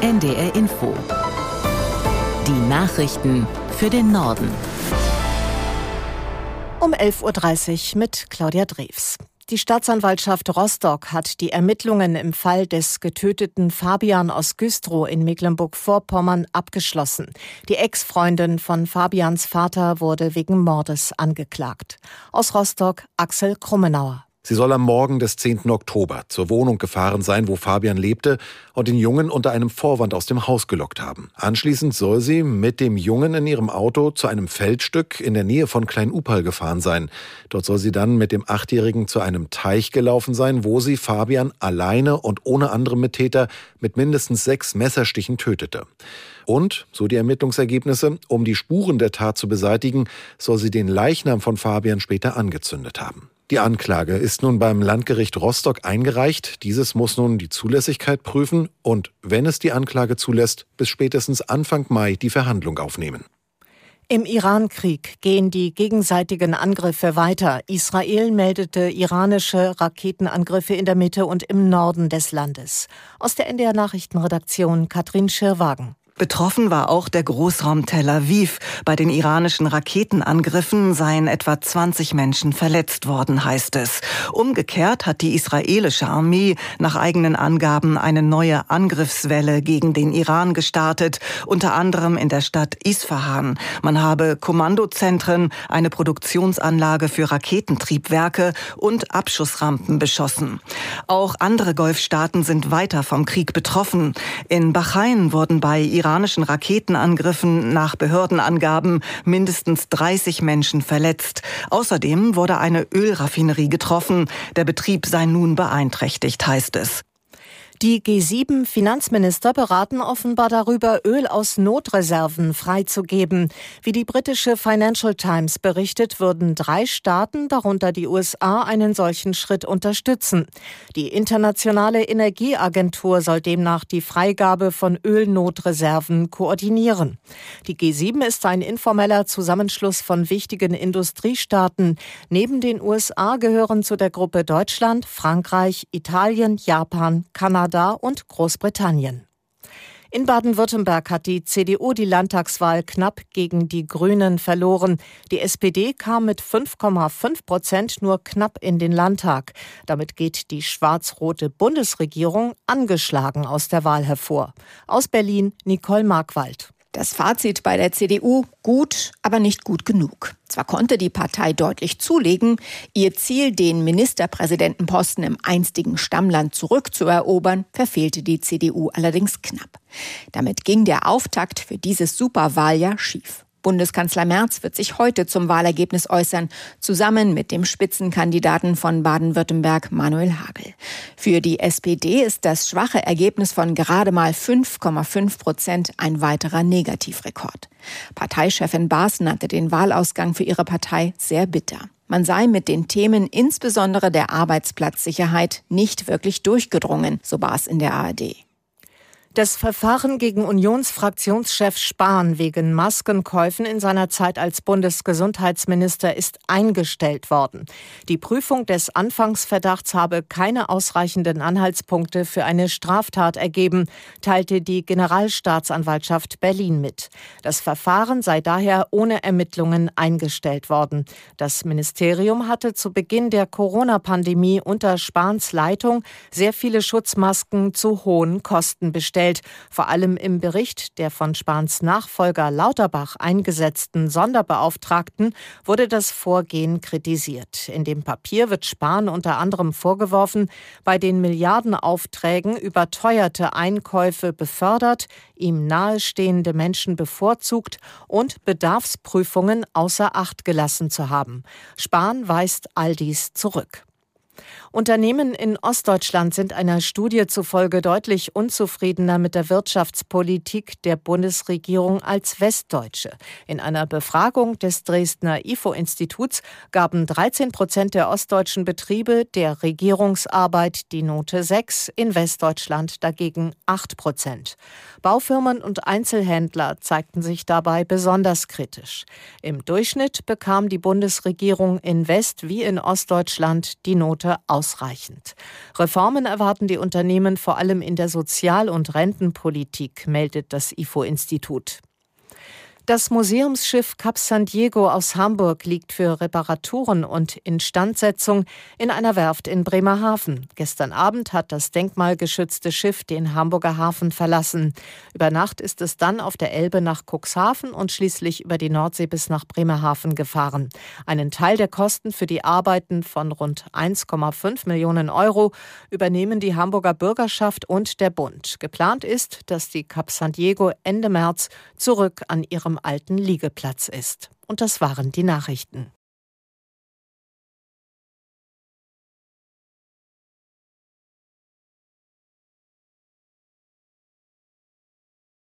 NDR Info. Die Nachrichten für den Norden. Um 11.30 Uhr mit Claudia Drews. Die Staatsanwaltschaft Rostock hat die Ermittlungen im Fall des getöteten Fabian aus Güstrow in Mecklenburg-Vorpommern abgeschlossen. Die Ex-Freundin von Fabians Vater wurde wegen Mordes angeklagt. Aus Rostock Axel Krummenauer. Sie soll am Morgen des 10. Oktober zur Wohnung gefahren sein, wo Fabian lebte, und den Jungen unter einem Vorwand aus dem Haus gelockt haben. Anschließend soll sie mit dem Jungen in ihrem Auto zu einem Feldstück in der Nähe von Klein-Upal gefahren sein. Dort soll sie dann mit dem 8-Jährigen zu einem Teich gelaufen sein, wo sie Fabian alleine und ohne andere Mittäter mit mindestens 6 Messerstichen tötete. Und, so die Ermittlungsergebnisse, um die Spuren der Tat zu beseitigen, soll sie den Leichnam von Fabian später angezündet haben. Die Anklage ist nun beim Landgericht Rostock eingereicht. Dieses muss nun die Zulässigkeit prüfen und, wenn es die Anklage zulässt, bis spätestens Anfang Mai die Verhandlung aufnehmen. Im Iran-Krieg gehen die gegenseitigen Angriffe weiter. Israel meldete iranische Raketenangriffe in der Mitte und im Norden des Landes. Aus der NDR-Nachrichtenredaktion Katrin Schirrwagen. Betroffen war auch der Großraum Tel Aviv. Bei den iranischen Raketenangriffen seien etwa 20 Menschen verletzt worden, heißt es. Umgekehrt hat die israelische Armee nach eigenen Angaben eine neue Angriffswelle gegen den Iran gestartet, unter anderem in der Stadt Isfahan. Man habe Kommandozentren, eine Produktionsanlage für Raketentriebwerke und Abschussrampen beschossen. Auch andere Golfstaaten sind weiter vom Krieg betroffen. In Bahrain wurden bei iranischen Raketenangriffen nach Behördenangaben mindestens 30 Menschen verletzt. Außerdem wurde eine Ölraffinerie getroffen. Der Betrieb sei nun beeinträchtigt, heißt es. Die G7-Finanzminister beraten offenbar darüber, Öl aus Notreserven freizugeben. Wie die britische Financial Times berichtet, würden 3 Staaten, darunter die USA, einen solchen Schritt unterstützen. Die Internationale Energieagentur soll demnach die Freigabe von Ölnotreserven koordinieren. Die G7 ist ein informeller Zusammenschluss von wichtigen Industriestaaten. Neben den USA gehören zu der Gruppe Deutschland, Frankreich, Italien, Japan, Kanada und Großbritannien. In Baden-Württemberg hat die CDU die Landtagswahl knapp gegen die Grünen verloren. Die SPD kam mit 5,5% nur knapp in den Landtag. Damit geht die schwarz-rote Bundesregierung angeschlagen aus der Wahl hervor. Aus Berlin Nicole Markwald. Das Fazit bei der CDU: gut, aber nicht gut genug. Zwar konnte die Partei deutlich zulegen, ihr Ziel, den Ministerpräsidentenposten im einstigen Stammland zurückzuerobern, verfehlte die CDU allerdings knapp. Damit ging der Auftakt für dieses Superwahljahr schief. Bundeskanzler Merz wird sich heute zum Wahlergebnis äußern, zusammen mit dem Spitzenkandidaten von Baden-Württemberg, Manuel Hagel. Für die SPD ist das schwache Ergebnis von gerade mal 5,5% ein weiterer Negativrekord. Parteichefin Baas nannte den Wahlausgang für ihre Partei sehr bitter. Man sei mit den Themen insbesondere der Arbeitsplatzsicherheit nicht wirklich durchgedrungen, so Baas in der ARD. Das Verfahren gegen Unionsfraktionschef Spahn wegen Maskenkäufen in seiner Zeit als Bundesgesundheitsminister ist eingestellt worden. Die Prüfung des Anfangsverdachts habe keine ausreichenden Anhaltspunkte für eine Straftat ergeben, teilte die Generalstaatsanwaltschaft Berlin mit. Das Verfahren sei daher ohne Ermittlungen eingestellt worden. Das Ministerium hatte zu Beginn der Corona-Pandemie unter Spahns Leitung sehr viele Schutzmasken zu hohen Kosten bestellt. Vor allem im Bericht der von Spahns Nachfolger Lauterbach eingesetzten Sonderbeauftragten wurde das Vorgehen kritisiert. In dem Papier wird Spahn unter anderem vorgeworfen, bei den Milliardenaufträgen überteuerte Einkäufe befördert, ihm nahestehende Menschen bevorzugt und Bedarfsprüfungen außer Acht gelassen zu haben. Spahn weist all dies zurück. Unternehmen in Ostdeutschland sind einer Studie zufolge deutlich unzufriedener mit der Wirtschaftspolitik der Bundesregierung als Westdeutsche. In einer Befragung des Dresdner IFO-Instituts gaben 13% der ostdeutschen Betriebe der Regierungsarbeit die Note 6, in Westdeutschland dagegen 8%. Baufirmen und Einzelhändler zeigten sich dabei besonders kritisch. Im Durchschnitt bekam die Bundesregierung in West- wie in Ostdeutschland die Note Monate ausreichend. Reformen erwarten die Unternehmen vor allem in der Sozial- und Rentenpolitik, meldet das IFO-Institut. Das Museumsschiff Cap San Diego aus Hamburg liegt für Reparaturen und Instandsetzung in einer Werft in Bremerhaven. Gestern Abend hat das denkmalgeschützte Schiff den Hamburger Hafen verlassen. Über Nacht ist es dann auf der Elbe nach Cuxhaven und schließlich über die Nordsee bis nach Bremerhaven gefahren. Einen Teil der Kosten für die Arbeiten von rund 1,5 Millionen Euro übernehmen die Hamburger Bürgerschaft und der Bund. Geplant ist, dass die Cap San Diego Ende März zurück an ihrem alten Liegeplatz ist. Und das waren die Nachrichten.